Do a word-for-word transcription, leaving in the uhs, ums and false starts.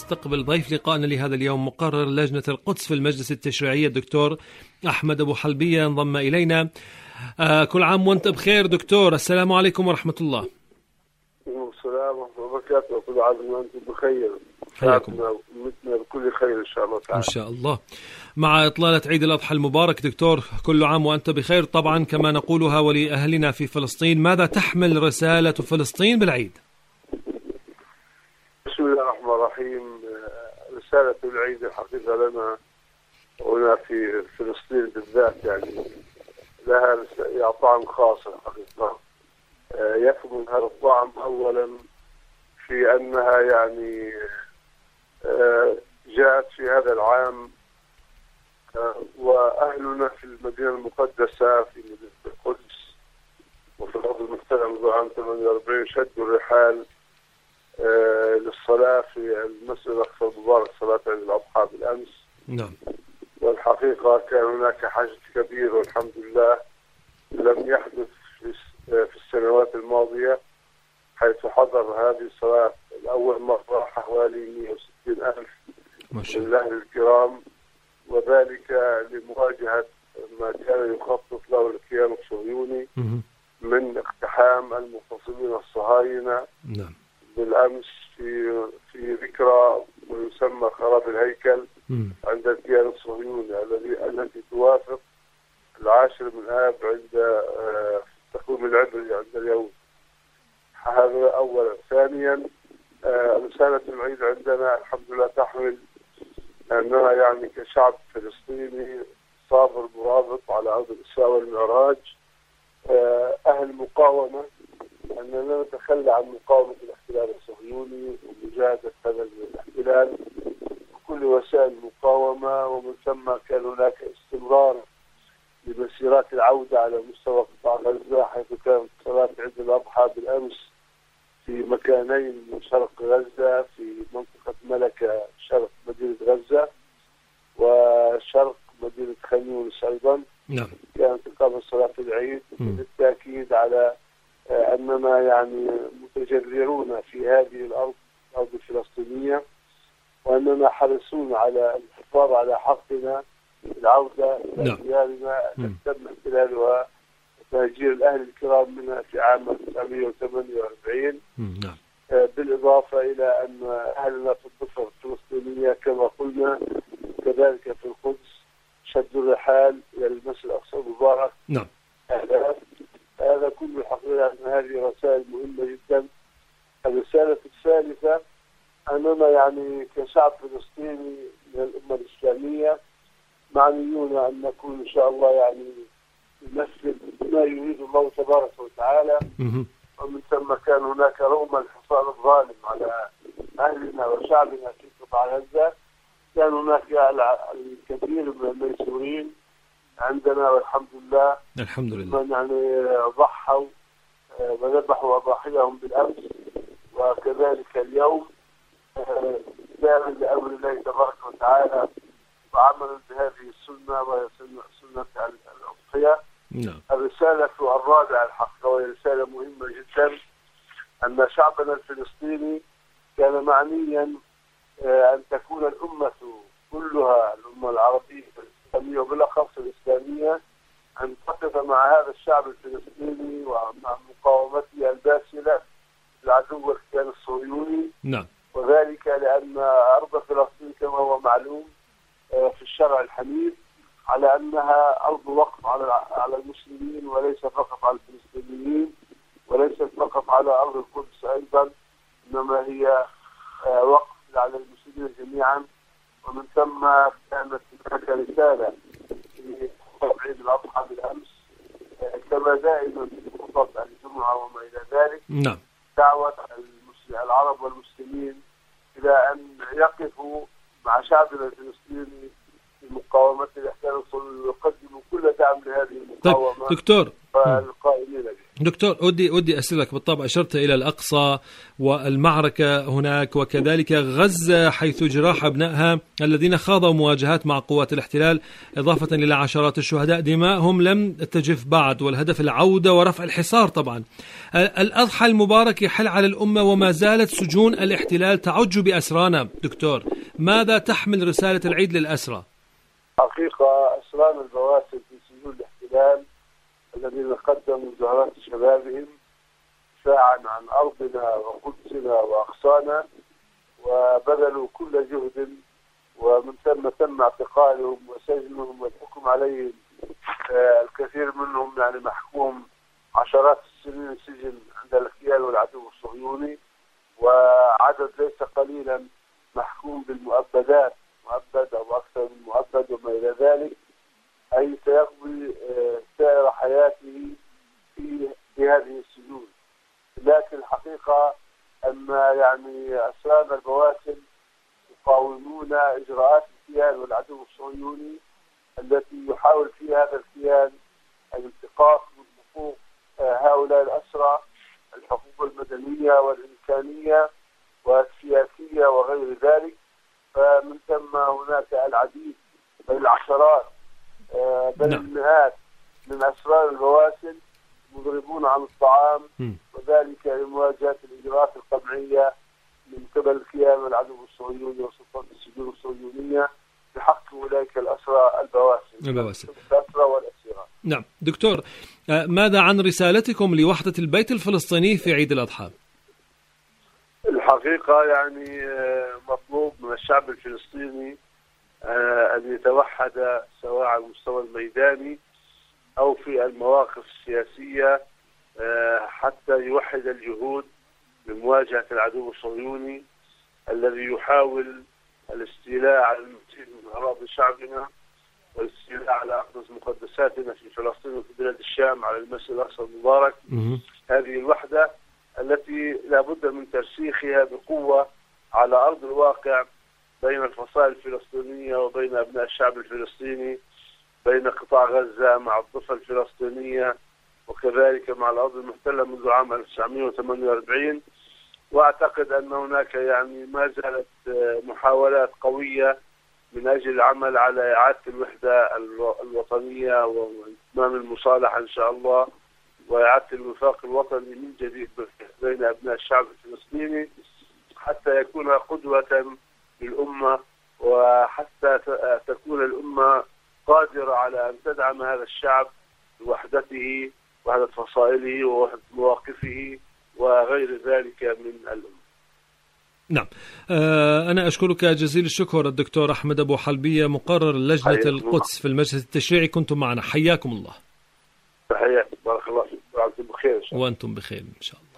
نستقبل ضيف لقائنا لهذا اليوم مقرر لجنة القدس في المجلس التشريعي الدكتور أحمد أبو حلبية انضم إلينا. آه كل عام وأنت بخير دكتور، السلام عليكم ورحمة الله. السلام ورحمة الله وبركاته، وكل عام وأنتم بخير. حياكم ومتنا بكل خير إن شاء الله تعالى. إن شاء الله. مع إطلالة عيد الأضحى المبارك دكتور، كل عام وأنت بخير طبعا كما نقولها ولأهلنا في فلسطين. ماذا تحمل رسالة فلسطين بالعيد؟ بسم الله الرحمن الرحيم. رسالة العيد الحقيقة لنا هنا في فلسطين بالذات يعني لها طعم خاص الحقيقة. يكمن هذا الطعم أولا في أنها يعني جاءت في هذا العام وأهلنا في المدينة المقدسة في مدينة القدس وفي الأرض المحتلة منذ عام ثمانية وأربعين شدوا الرحال للصلاة في المسجد الأقصى المبارك صلاة عيد الأضحى بالأمس. نعم. والحقيقة كان هناك حشد كبير والحمد لله لم يحدث في السنوات الماضية، حيث حضر هذه الصلاة الأول مرة حوالي مئة وستين ألف من الأهل الكرام، وذلك لمواجهة ما كان يخطط له الكيان الصهيوني من اقتحام المغتصبين الصهاينة نعم. بالأمس في في ذكرى ويسمى خراب الهيكل عند الكيان الصهيوني الذي التي توافق العاشر من آب عند تقويم العبري عند اليهود. هذا أولا. ثانيا رسالة العيد عندنا الحمد لله تحمل أننا يعني كشعب فلسطيني صابر مرابط على أرض الإسراء والمعراج أهل مقاومة، أننا لا نتخلى عن مقاومة الاحتلال الصهيوني ومجاهدة هذا الاحتلال بكل وسائل المقاومة، ومن ثم كان هناك استمرار لمسيرات العودة على مستوى قطاع غزة، حيث كانت صلاة عيد الأضحى بالأمس في مكانين من شرق غزة في منطقة ملكة شرق مدينة غزة وشرق مدينة خان يونس أيضا. نعم. كانت إقامة صلاة العيد بالتأكيد على أننا يعني متجررون في هذه الأرض الأرض الفلسطينية، وأننا حريصون على الحفاظ على حقنا العودة إلى ديارنا التي تم احتلالها وتهجير الأهل الكرام منها في عام ألف وتسعمئة وثمانية وأربعين. نعم. بالإضافة إلى أن أهلنا في الضفة الفلسطينية كما قلنا كذلك في القدس شدوا الرحال إلى المسجد الأقصى المبارك. نعم. هذا هذا كل الحقيقة أن هذه رسائل مهمة جدا. الرسالة الثالثة أننا يعني كشعب فلسطيني من الأمة الإسلامية معنيون أن نكون إن شاء الله يعني نمثل ما يريد الله تبارك وتعالى، ومن ثم كان هناك رغم الحصار الظالم على أهلنا وشعبنا في قطاع غزة كان هناك الكثير من الميسورين عندنا والحمد لله. الحمد لله. من يعني ضحوا وذبحوا أضاحيهم بالأمس وكذلك اليوم داعي لأمر الله تبارك وتعالى وعملا بهذه السنة وهي سنة الأضحية. نعم. الرسالة الرابعة الحقيقة وهي رسالة مهمة جدا أن شعبنا الفلسطيني كان معنيا أن تكون الأمة كلها الأمة العربية الإسلامية وبالأخص الإسلامية أن تقف مع هذا الشعب الفلسطيني ومع مقاومته الباسلة للعدو الكيان الصهيوني. نعم. وذلك لأن أرض فلسطين كما هو معلوم في الشرع الحنيف على أنها أرض وقف على على المسلمين وليس فقط على الفلسطينيين وليست فقط على أرض القدس أيضا، إنما هي وقف على المسلمين جميعا. ومن ثم كانت هناك رسالة في خطب عيد الأضحى بالأمس كما دائما في خطب الجمعة وما إلى ذلك. نعم. دعوة العرب والمسلمين إلى أن يقفوا مع شعبنا الفلسطيني مقاومة الاحتلال الصهيوني ويقدموا كل دعم لهذه المقاومة. طيب دكتور والقائمين به. دكتور ودي ودي أسألك، بالطبع أشرت إلى الأقصى والمعركة هناك وكذلك غزة حيث جراح أبنائها الذين خاضوا مواجهات مع قوات الاحتلال، إضافة إلى عشرات الشهداء دماءهم لم تجف بعد، والهدف العودة ورفع الحصار. طبعا الأضحى المبارك يحل على الأمة وما زالت سجون الاحتلال تعج بأسرانا. دكتور، ماذا تحمل رسالة العيد للأسرى؟ حقيقة أسران البواسل في سجون الاحتلال الذين قدموا زهرات شبابهم دفاعا عن أرضنا وقدسنا وأغصانا وبذلوا كل جهد، ومن ثم تم اعتقالهم وسجنهم والحكم عليهم. آه الكثير منهم يعني محكوم عشرات السنين سجن عند الاغتيال والعدو الصهيوني، وعدد ليس قليلا محكوم بالمؤبدات، مؤبد أو أكثر من مؤبد وما إلى ذلك، أي سيقضي سائر حياته في في هذه السجون. لكن الحقيقة أن يعني أسران البواسل يقاومون إجراءات الاغتيال والعدو الصهيوني التي يحاول فيها هذا الكيان الانتقاص من حقوق هؤلاء الأسرى، الحقوق المدنية والإنسانية والسياسية وغير ذلك. فمن ثم هناك العديد بل العشرات بل المئات من أسرار البواسل مضربون عن الطعام، وذلك لمواجهة الإجراءات القمعية من قبل الكيان والعدو الصهيوني وسلطات السجون الصهيونية بحق أولئك الأسرى البواسل البواسل الأسرى والأسيرات. نعم دكتور، ماذا عن رسالتكم لوحدة البيت الفلسطيني في عيد الأضحى؟ الحقيقة يعني مطلوب من الشعب الفلسطيني أن يتوحد سواء على المستوى الميداني أو في المواقف السياسية حتى يوحد الجهود لمواجهة العدو الصهيوني الذي يحاول الاستيلاء على المزيد من أراضي شعبنا والاستيلاء على أقدس مقدساتنا في فلسطين وفي بلاد الشام على المسجد الأقصى المبارك. هذه الوحدة التي لا بد من ترسيخها بقوة على أرض الواقع بين الفصائل الفلسطينية وبين أبناء الشعب الفلسطيني، بين قطاع غزة مع الضفة الفلسطينية وكذلك مع الأرض المحتلة منذ عام ألف وتسعمئة وثمانية وأربعين. وأعتقد أن هناك يعني ما زالت محاولات قوية من أجل العمل على إعادة الوحدة الوطنية وإتمام المصالحة إن شاء الله وإعادة الوفاق الوطني من جديد بين أبناء الشعب الفلسطيني حتى يكون قدوة للأمة، وحتى تكون الأمة قادرة على أن تدعم هذا الشعب بوحدته، وحدة فصائله ووحدة مواقفه وغير ذلك من الأمة. نعم، أنا أشكرك جزيل الشكر الدكتور أحمد أبو حلبية، مقرر لجنة القدس في المجلس التشريعي، كنتم معنا، حياكم الله. تحياتي، بارك الله فيك، وأنتم بخير. وأنتم بخير إن شاء الله.